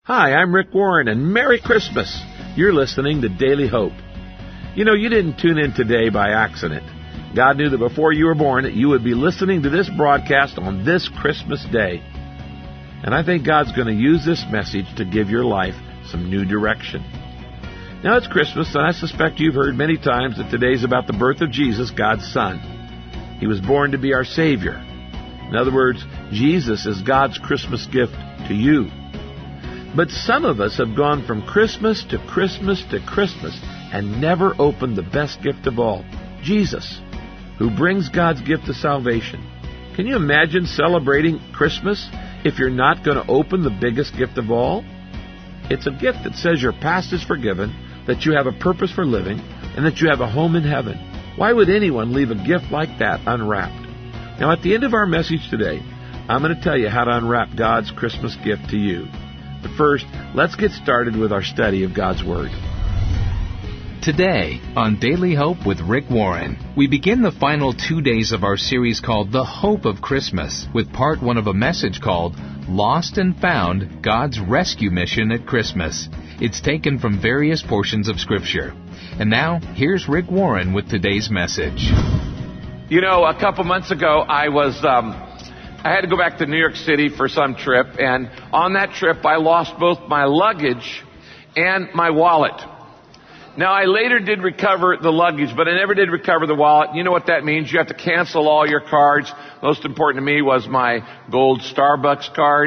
Hi, I'm Rick Warren, and Merry Christmas. You're listening to Daily Hope. You know, you didn't tune in today by accident. God knew that before you were born that you would be listening to this broadcast on this Christmas day. And I think God's going to use this message to give your life some new direction. Now it's Christmas, and I suspect you've heard many times that today's about the birth of Jesus, God's Son. He was born to be our Savior. In other words, Jesus is God's Christmas gift to you. But some of us have gone from Christmas to Christmas to Christmas and never opened the best gift of all, Jesus, who brings God's gift of salvation. Can you imagine celebrating Christmas if you're not going to open the biggest gift of all? It's a gift that says your past is forgiven, that you have a purpose for living, and that you have a home in heaven. Why would anyone leave a gift like that unwrapped? Now, at the end of our message today, I'm going to tell you how to unwrap God's Christmas gift to you. But first, let's get started with our study of God's Word. Today, on Daily Hope with Rick Warren, we begin the final 2 days of our series called The Hope of Christmas, with part 1 of a message called Lost and Found, God's Rescue Mission at Christmas. It's taken from various portions of Scripture. And now, here's Rick Warren with today's message. You know, a couple months ago, I had to go back to New York City for some trip, and on that trip I lost both my luggage and my wallet. Now, I later did recover the luggage, but I never did recover the wallet. You know what that means? You have to cancel all your cards. Most important to me was my gold Starbucks card.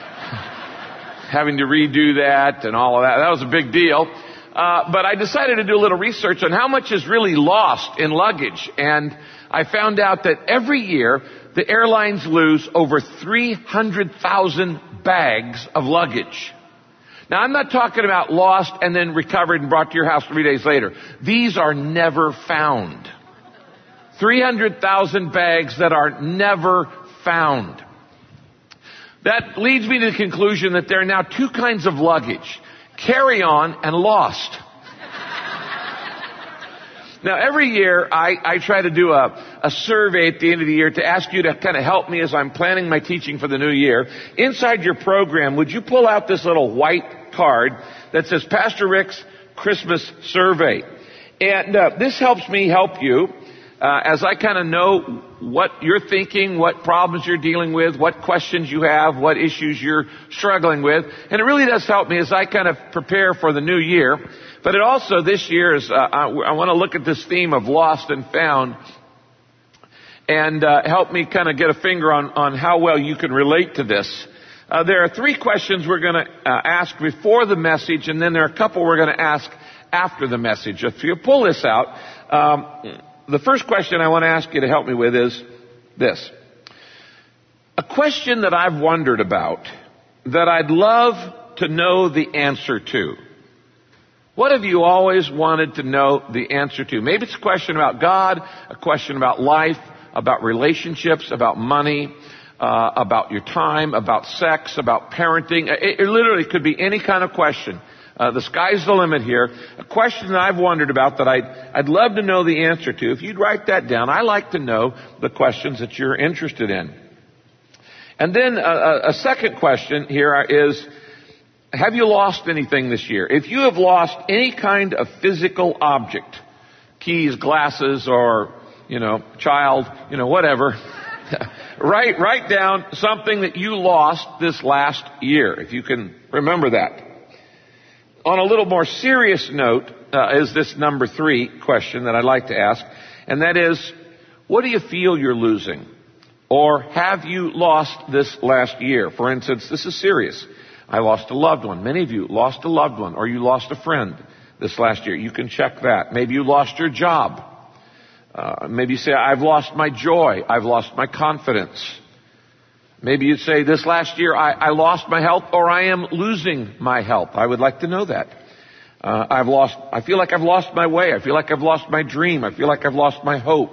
Having to redo that and all of that. That was a big deal. But I decided to do a little research on how much is really lost in luggage. And I found out that every year, the airlines lose over 300,000 bags of luggage. Now, I'm not talking about lost and then recovered and brought to your house 3 days later. These are never found. 300,000 bags that are never found. That leads me to the conclusion that there are now two kinds of luggage: carry-on and lost. Now, every year, I try to do a survey at the end of the year to ask you to kind of help me as I'm planning my teaching for the new year. Inside your program, would you pull out this little white card that says Pastor Rick's Christmas Survey? And this helps me help you as I kind of know what you're thinking, what problems you're dealing with, what questions you have, what issues you're struggling with. And it really does help me as I kind of prepare for the new year. But it also, this year, is I want to look at this theme of lost and found and help me kind of get a finger on how well you can relate to this. There are 3 questions we're going to ask before the message, and then there are a couple we're going to ask after the message. If you pull this out, the first question I want to ask you to help me with is this. A question that I've wondered about that I'd love to know the answer to. What have you always wanted to know the answer to? Maybe it's a question about God, a question about life, about relationships, about money, about your time, about sex, about parenting. It literally could be any kind of question. The sky's the limit here. A question that I've wondered about that I'd love to know the answer to. If you'd write that down, I like to know the questions that you're interested in. And then a second question here is, have you lost anything this year? If you have lost any kind of physical object, keys, glasses, or, child, whatever, write down something that you lost this last year, if you can remember that. On a little more serious note is this number 3 question that I'd like to ask, and that is, what do you feel you're losing? Or have you lost this last year? For instance, this is serious. I lost a loved one. Many of you lost a loved one, or you lost a friend this last year. You can check that. Maybe you lost your job. Maybe you say, I've lost my joy. I've lost my confidence. Maybe you'd say, this last year I lost my health, or I am losing my health. I would like to know that. I feel like I've lost my way. I feel like I've lost my dream. I feel like I've lost my hope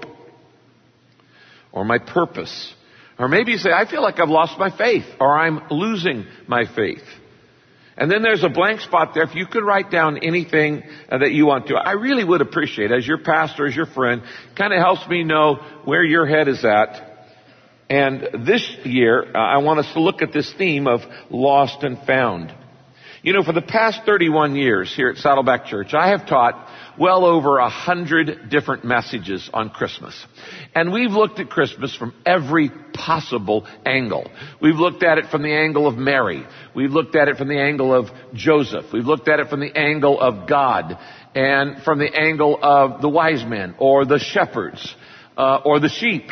or my purpose. Or maybe you say, I feel like I've lost my faith, or I'm losing my faith. And then there's a blank spot there. If you could write down anything that you want to, I really would appreciate it. As your pastor, as your friend, kind of helps me know where your head is at. And this year, I want us to look at this theme of lost and found. You know, for the past 31 years here at Saddleback Church, I have taught well over 100 different messages on Christmas. And we've looked at Christmas from every possible angle. We've looked at it from the angle of Mary. We've looked at it from the angle of Joseph. We've looked at it from the angle of God and from the angle of the wise men or the shepherds or the sheep.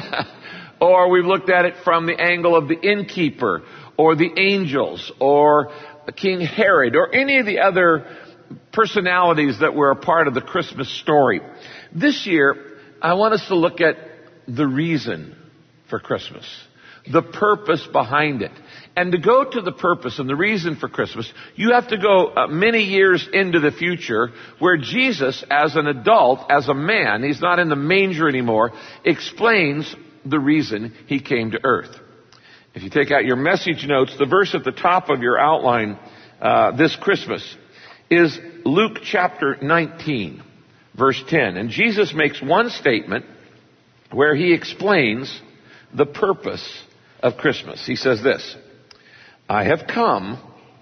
Or we've looked at it from the angle of the innkeeper or the angels or King Herod or any of the other personalities that were a part of the Christmas story. This year, I want us to look at the reason for Christmas, the purpose behind it. And to go to the purpose and the reason for Christmas, you have to go many years into the future where Jesus, as an adult, as a man, he's not in the manger anymore, explains the reason he came to earth. If you take out your message notes, the verse at the top of your outline this Christmas is Luke chapter 19, verse 10. And Jesus makes one statement where he explains the purpose of Christmas. He says this, I have come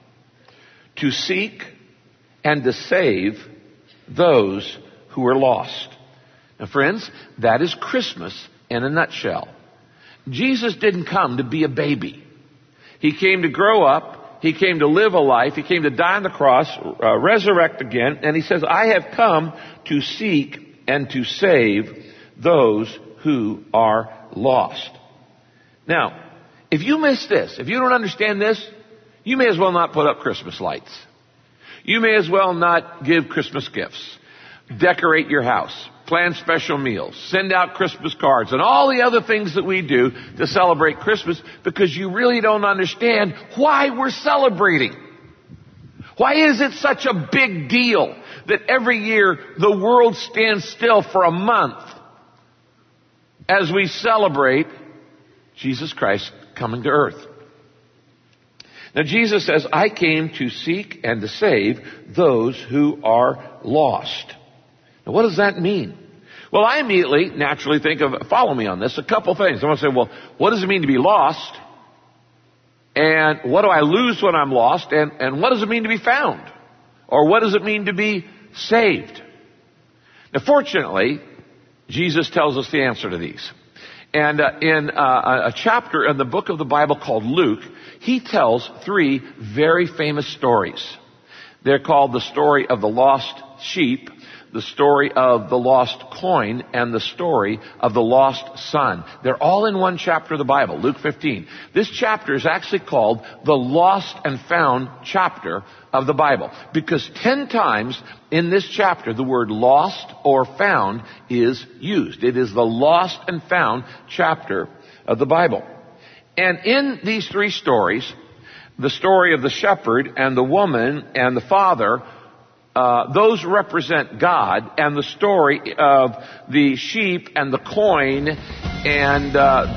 to seek and to save those who are lost. Now, friends, that is Christmas in a nutshell. Jesus didn't come to be a baby. He came to grow up. He came to live a life. He came to die on the cross, resurrect again. And he says, I have come to seek and to save those who are lost. Now, if you miss this, if you don't understand this, you may as well not put up Christmas lights. You may as well not give Christmas gifts, decorate your house, plan special meals, send out Christmas cards, and all the other things that we do to celebrate Christmas, because you really don't understand why we're celebrating. Why is it such a big deal that every year the world stands still for a month as we celebrate Jesus Christ coming to earth? Now, Jesus says, I came to seek and to save those who are lost. Now, what does that mean? Well, I immediately, naturally think of, follow me on this, a couple things. I want to say, well, what does it mean to be lost? And what do I lose when I'm lost? And what does it mean to be found? Or what does it mean to be saved? Now, fortunately, Jesus tells us the answer to these. And in a chapter in the book of the Bible called Luke, he tells three very famous stories. They're called the story of the lost sheep, the story of the lost coin, and the story of the lost son. They're all in one chapter of the Bible, Luke 15. This chapter is actually called the lost and found chapter of the Bible, because 10 times in this chapter the word lost or found is used. It is the lost and found chapter of the Bible. And in these three stories, the story of the shepherd and the woman and the father, those represent God, and the story of the sheep and the coin and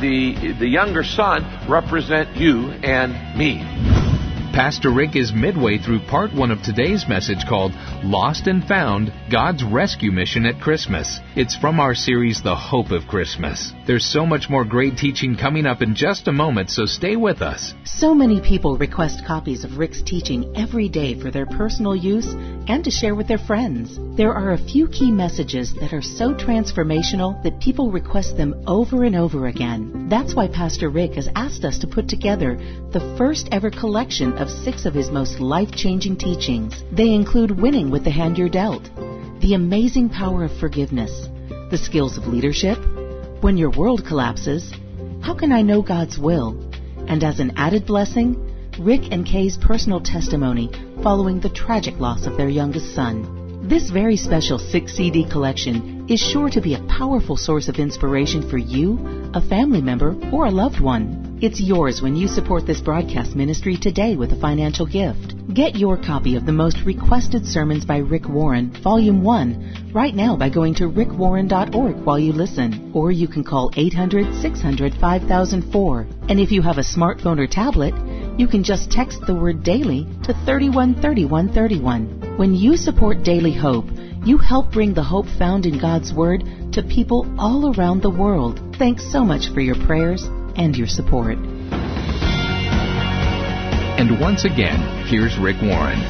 the younger son represent you and me. Pastor Rick is midway through part 1 of today's message called Lost and Found, God's Rescue Mission at Christmas. It's from our series, The Hope of Christmas. There's so much more great teaching coming up in just a moment, so stay with us. So many people request copies of Rick's teaching every day for their personal use and to share with their friends. There are a few key messages that are so transformational that people request them over and over again. That's why Pastor Rick has asked us to put together the first ever collection of 6 of his most life-changing teachings. They include Winning with the Hand You're Dealt, The Amazing Power of Forgiveness, The Skills of Leadership, When Your World Collapses, How Can I Know God's Will, and as an added blessing, Rick and Kay's personal testimony following the tragic loss of their youngest son. This very special 6-CD collection is sure to be a powerful source of inspiration for you, a family member, or a loved one. It's yours when you support this broadcast ministry today with a financial gift. Get your copy of the most requested sermons by Rick Warren, Volume 1, right now by going to rickwarren.org while you listen. Or you can call 800-600-5004. And if you have a smartphone or tablet, you can just text the word DAILY to 313131. When you support Daily Hope, you help bring the hope found in God's Word to people all around the world. Thanks so much for your prayers and your support. And once again, here's Rick Warren.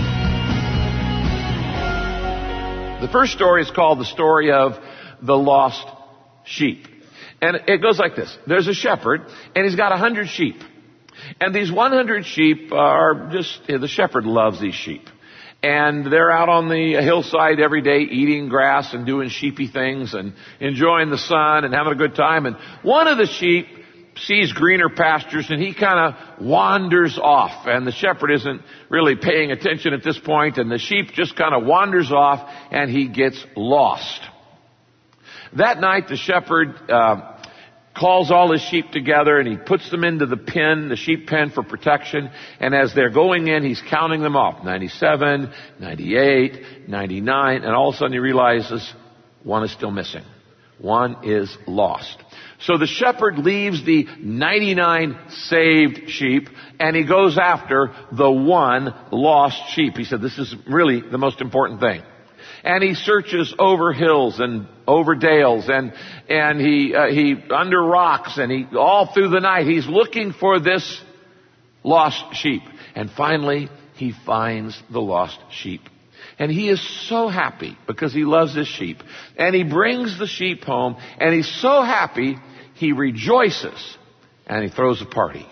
The first story is called the story of the lost sheep. And it goes like this. There's a shepherd, and he's got 100 sheep. And these 100 sheep are the shepherd loves these sheep. And they're out on the hillside every day eating grass and doing sheepy things and enjoying the sun and having a good time. And one of the sheep sees greener pastures and he kind of wanders off. And the shepherd isn't really paying attention at this point, and the sheep just kind of wanders off and he gets lost. That night the shepherd calls all his sheep together and he puts them into the sheep pen for protection. And as they're going in, he's counting them off. 97, 98, 99. And all of a sudden he realizes one is still missing. One is lost. So the shepherd leaves the 99 saved sheep and he goes after the one lost sheep. He said, this is really the most important thing. And he searches over hills and over dales and he under rocks and he all through the night he's looking for this lost sheep. And finally he finds the lost sheep. And he is so happy because he loves his sheep. And he brings the sheep home and he's so happy he rejoices and he throws a party.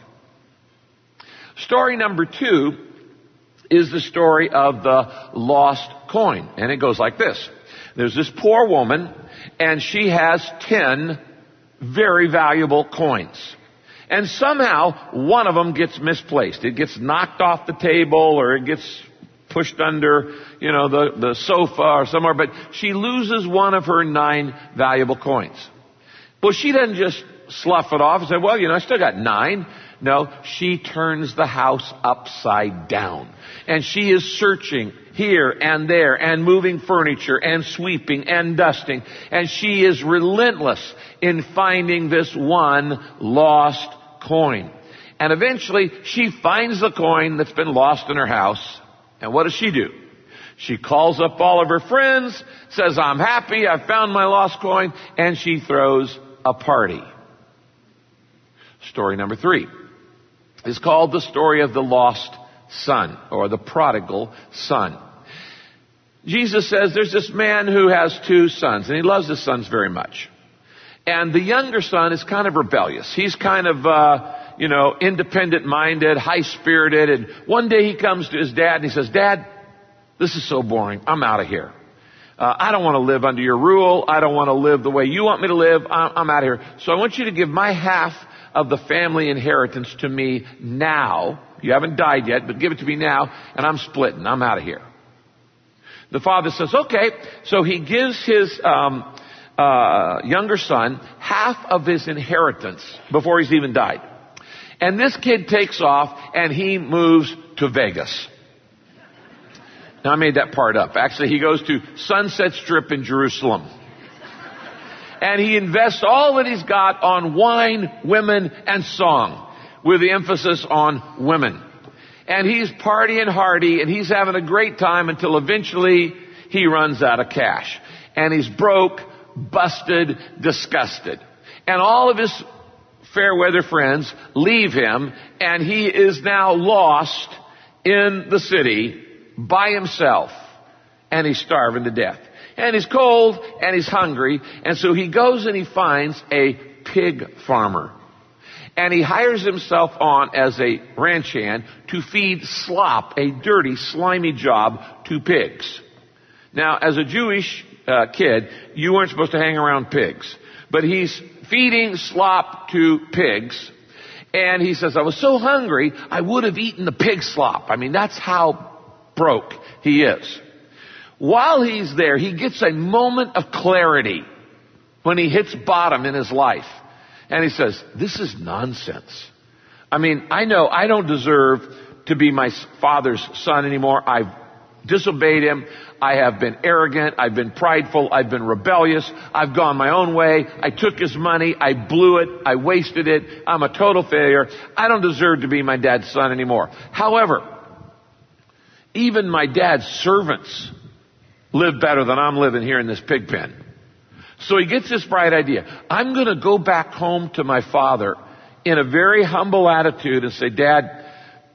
Story number 2 is the story of the lost coin. And it goes like this. There's this poor woman, and she has 10 very valuable coins. And somehow, one of them gets misplaced. It gets knocked off the table, or it gets pushed under, the sofa or somewhere. But she loses one of her 9 valuable coins. Well, she doesn't just slough it off and say, well, I still got 9. No, she turns the house upside down. And she is searching here and there and moving furniture and sweeping and dusting. And she is relentless in finding this one lost coin. And eventually she finds the coin that's been lost in her house. And what does she do? She calls up all of her friends, says, I'm happy, I found my lost coin, and she throws a party. Story number 3 is called the story of the lost son, or the prodigal son. Jesus says there's this man who has 2 sons, and he loves his sons very much. And the younger son is kind of rebellious. He's kind of, independent-minded, high-spirited. And one day he comes to his dad and he says, Dad, this is so boring. I'm out of here. I don't want to live under your rule. I don't want to live the way you want me to live. I'm out of here. So I want you to give my half of the family inheritance to me now. You haven't died yet, but give it to me now, and I'm splitting. I'm out of here. The father says, okay. So he gives his younger son half of his inheritance before he's even died. And this kid takes off, and he moves to Vegas. Now, I made that part up. Actually, he goes to Sunset Strip in Jerusalem. And he invests all that he's got on wine, women, and song, with the emphasis on women. And he's partying hardy, and he's having a great time until eventually he runs out of cash. And he's broke, busted, disgusted. And all of his fair weather friends leave him, and he is now lost in the city by himself. And he's starving to death. And he's cold, and he's hungry, and so he goes and he finds a pig farmer. And he hires himself on as a ranch hand to feed slop, a dirty, slimy job, to pigs. Now, as a Jewish kid, you weren't supposed to hang around pigs. But he's feeding slop to pigs, and he says, I was so hungry, I would have eaten the pig slop. I mean, that's how broke he is. While he's there, he gets a moment of clarity when he hits bottom in his life. And he says, this is nonsense. I mean, I know I don't deserve to be my father's son anymore. I've disobeyed him. I have been arrogant. I've been prideful. I've been rebellious. I've gone my own way. I took his money. I blew it. I wasted it. I'm a total failure. I don't deserve to be my dad's son anymore. However, even my dad's servants live better than I'm living here in this pig pen. So he gets this bright idea. I'm going to go back home to my father in a very humble attitude and say, Dad,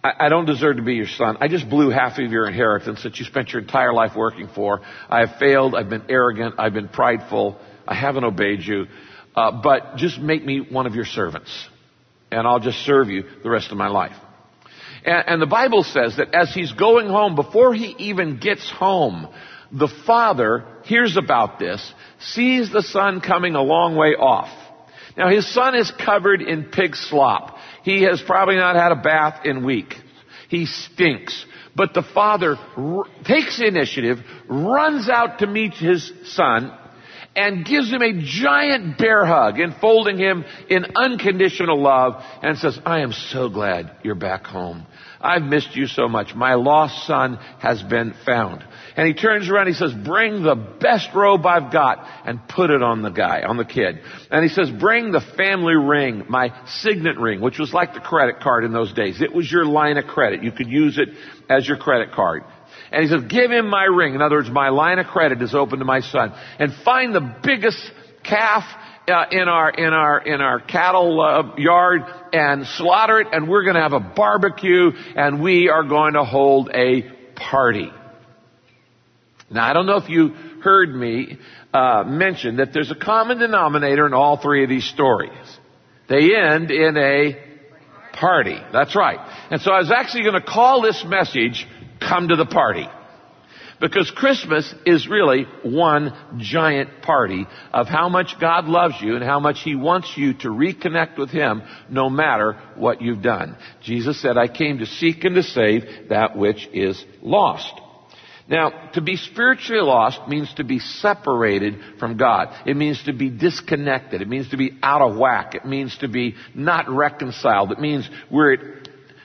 I don't deserve to be your son. I just blew half of your inheritance that you spent your entire life working for. I have failed. I've been arrogant. I've been prideful. I haven't obeyed you. But just make me one of your servants, and I'll just serve you the rest of my life. And the Bible says that as he's going home, before he even gets home, the father hears about this, sees the son coming a long way off. Now his son is covered in pig slop. He has probably not had a bath in weeks. He stinks. But the father takes the initiative, runs out to meet his son, and gives him a giant bear hug, enfolding him in unconditional love, and says, I am so glad you're back home. I've missed you so much. My lost son has been found. And he turns around, he says, bring the best robe I've got and put it on the kid. And he says, bring the family ring, my signet ring, which was like the credit card in those days. It was your line of credit. You could use it as your credit card. And he says, give him my ring. In other words, my line of credit is open to my son. And find the biggest calf in our cattle yard and slaughter it, and we're going to have a barbecue, and we are going to hold a party. Now, I don't know if you heard me mention that there's a common denominator in all three of these stories. They end in a party. That's right. And so I was actually going to call this message, Come to the Party. Because Christmas is really one giant party of how much God loves you and how much He wants you to reconnect with Him no matter what you've done. Jesus said, I came to seek and to save that which is lost. Now, to be spiritually lost means to be separated from God. It means to be disconnected. It means to be out of whack. It means to be not reconciled. It means we're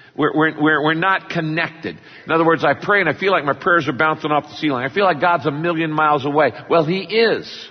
not connected. In other words, I pray and I feel like my prayers are bouncing off the ceiling. I feel like God's a million miles away. Well, He is.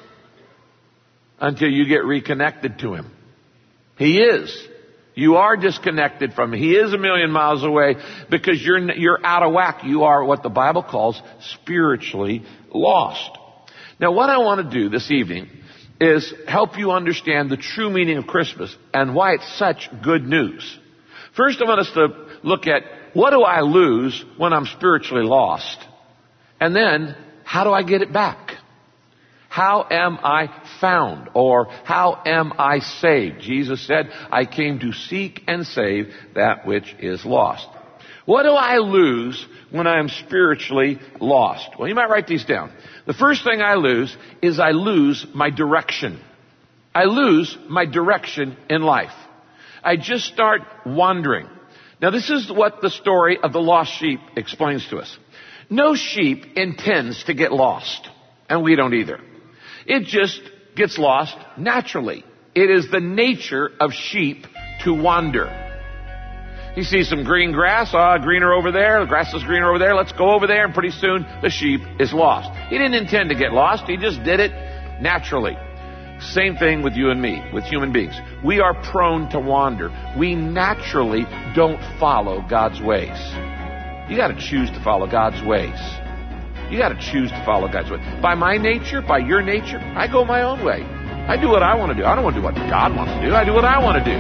Until you get reconnected to Him. He is. You are disconnected from Him. He is a million miles away because you're out of whack. You are what the Bible calls spiritually lost. Now, what I want to do this evening is help you understand the true meaning of Christmas and why it's such good news. First, I want us to look at what do I lose when I'm spiritually lost? And then, how do I get it back? How am I found? Or how am I saved? Jesus said, I came to seek and save that which is lost. What do I lose when I am spiritually lost? Well, you might write these down. The first thing I lose is I lose my direction. I lose my direction in life. I just start wandering. Now, this is what the story of the lost sheep explains to us. No sheep intends to get lost, and we don't either. It just gets lost naturally. It is the nature of sheep to wander. He sees some green grass. Greener over there. The grass is greener over there. Let's go over there. And pretty soon the sheep is lost. He didn't intend to get lost. He just did it naturally. Same thing with you and me, with human beings. We are prone to wander. We naturally don't follow God's ways. You got to choose to follow God's ways. You got to choose to follow God's way. By my nature, by your nature, I go my own way. I do what I want to do. I don't want to do what God wants to do. I do what I want to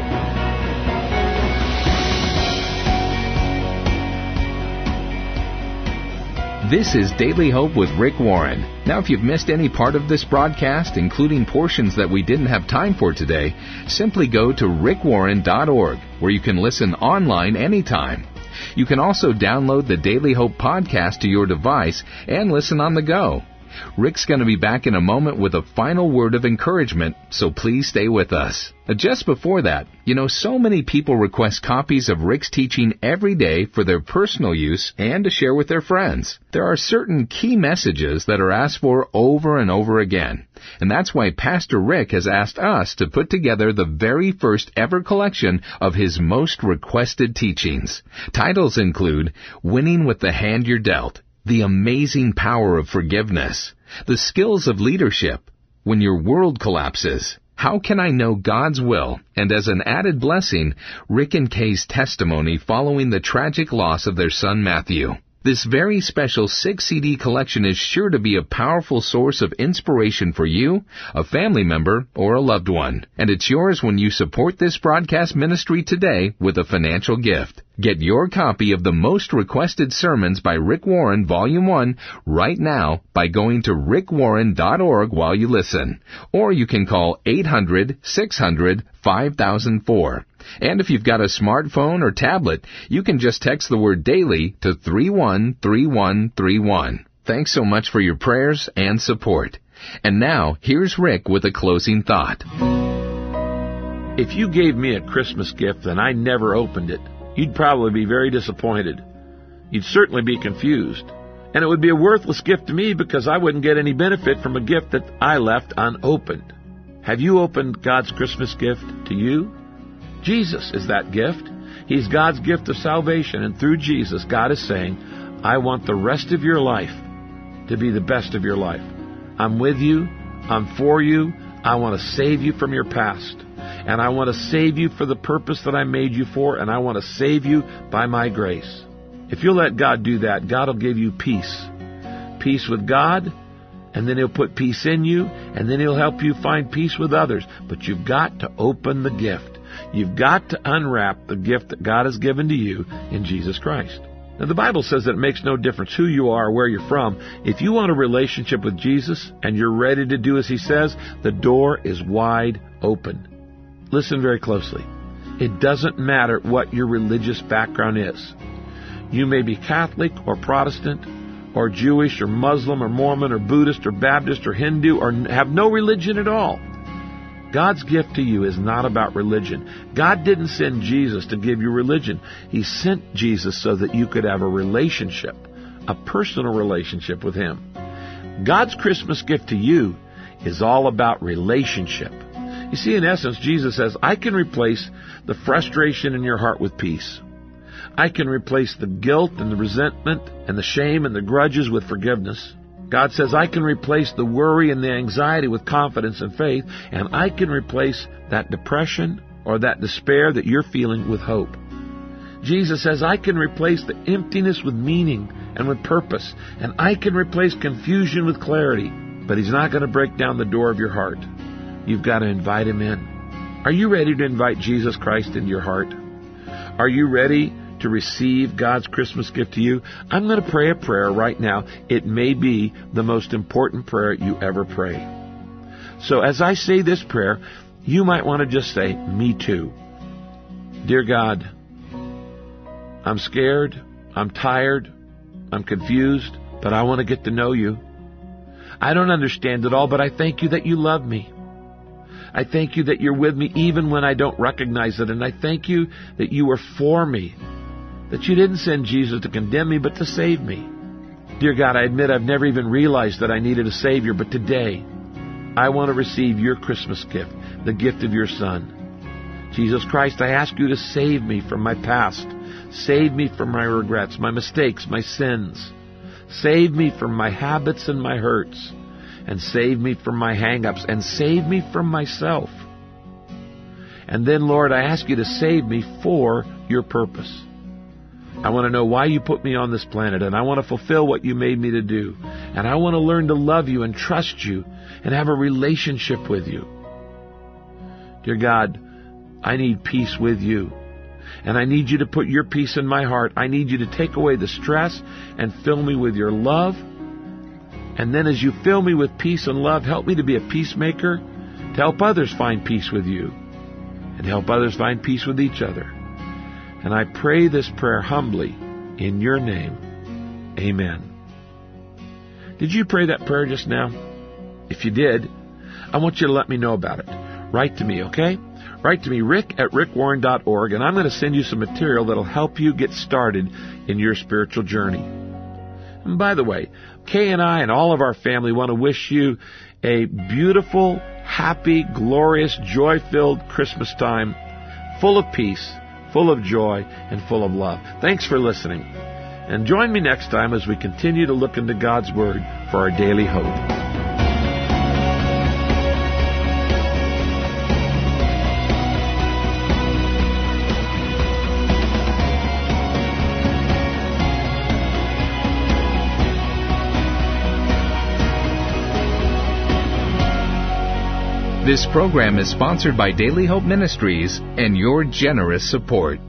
do. This is Daily Hope with Rick Warren. Now, if you've missed any part of this broadcast, including portions that we didn't have time for today, simply go to rickwarren.org, where you can listen online anytime. You can also download the Daily Hope podcast to your device and listen on the go. Rick's going to be back in a moment with a final word of encouragement, so please stay with us. Just before that, so many people request copies of Rick's teaching every day for their personal use and to share with their friends. There are certain key messages that are asked for over and over again, and that's why Pastor Rick has asked us to put together the very first ever collection of his most requested teachings. Titles include Winning with the Hand You're Dealt, The Amazing Power of Forgiveness, The Skills of Leadership, When Your World Collapses, How Can I Know God's Will, and as an added blessing, Rick and Kay's testimony following the tragic loss of their son Matthew. This very special 6-CD collection is sure to be a powerful source of inspiration for you, a family member, or a loved one. And it's yours when you support this broadcast ministry today with a financial gift. Get your copy of the most requested sermons by Rick Warren, Volume 1, right now by going to rickwarren.org while you listen. Or you can call 800-600-5004. And if you've got a smartphone or tablet, you can just text the word daily to 313131. Thanks so much for your prayers and support. And now, here's Rick with a closing thought. If you gave me a Christmas gift and I never opened it, you'd probably be very disappointed. You'd certainly be confused. And it would be a worthless gift to me because I wouldn't get any benefit from a gift that I left unopened. Have you opened God's Christmas gift to you? Jesus is that gift. He's God's gift of salvation, and through Jesus, God is saying, I want the rest of your life to be the best of your life. I'm with you. I'm for you. I want to save you from your past. And I want to save you for the purpose that I made you for, and I want to save you by my grace. If you'll let God do that, God will give you peace. Peace with God, and then He'll put peace in you, and then He'll help you find peace with others. But you've got to open the gift. You've got to unwrap the gift that God has given to you in Jesus Christ. Now, the Bible says that it makes no difference who you are or where you're from. If you want a relationship with Jesus and you're ready to do as He says, the door is wide open. Listen very closely. It doesn't matter what your religious background is. You may be Catholic or Protestant or Jewish or Muslim or Mormon or Buddhist or Baptist or Hindu or have no religion at all. God's gift to you is not about religion. God didn't send Jesus to give you religion. He sent Jesus so that you could have a relationship, a personal relationship with Him. God's Christmas gift to you is all about relationship. You see, in essence, Jesus says, I can replace the frustration in your heart with peace. I can replace the guilt and the resentment and the shame and the grudges with forgiveness. God says, I can replace the worry and the anxiety with confidence and faith, and I can replace that depression or that despair that you're feeling with hope. Jesus says, I can replace the emptiness with meaning and with purpose, and I can replace confusion with clarity. But He's not going to break down the door of your heart. You've got to invite Him in. Are you ready to invite Jesus Christ into your heart? Are you ready to receive God's Christmas gift to you? I'm going to pray a prayer right now. It may be the most important prayer you ever pray. So as I say this prayer, you might want to just say, me too. Dear God, I'm scared, I'm tired, I'm confused, but I want to get to know you. I don't understand it all, but I thank you that you love me. I thank you that you're with me even when I don't recognize it, and I thank you that you are for me, that you didn't send Jesus to condemn me, but to save me. Dear God, I admit I've never even realized that I needed a Savior, but today I want to receive your Christmas gift, the gift of your Son. Jesus Christ, I ask you to save me from my past. Save me from my regrets, my mistakes, my sins. Save me from my habits and my hurts. And save me from my hang-ups. And save me from myself. And then, Lord, I ask you to save me for your purpose. I want to know why you put me on this planet, and I want to fulfill what you made me to do. And I want to learn to love you and trust you and have a relationship with you. Dear God, I need peace with you. And I need you to put your peace in my heart. I need you to take away the stress and fill me with your love. And then as you fill me with peace and love, help me to be a peacemaker, to help others find peace with you, and help others find peace with each other. And I pray this prayer humbly in your name. Amen. Did you pray that prayer just now? If you did, I want you to let me know about it. Write to me, okay? Write to me, rick@rickwarren.org, and I'm going to send you some material that will help you get started in your spiritual journey. And by the way, Kay and I and all of our family want to wish you a beautiful, happy, glorious, joy-filled Christmas time, full of peace, full of joy, and full of love. Thanks for listening. And join me next time as we continue to look into God's Word for our daily hope. This program is sponsored by Daily Hope Ministries and your generous support.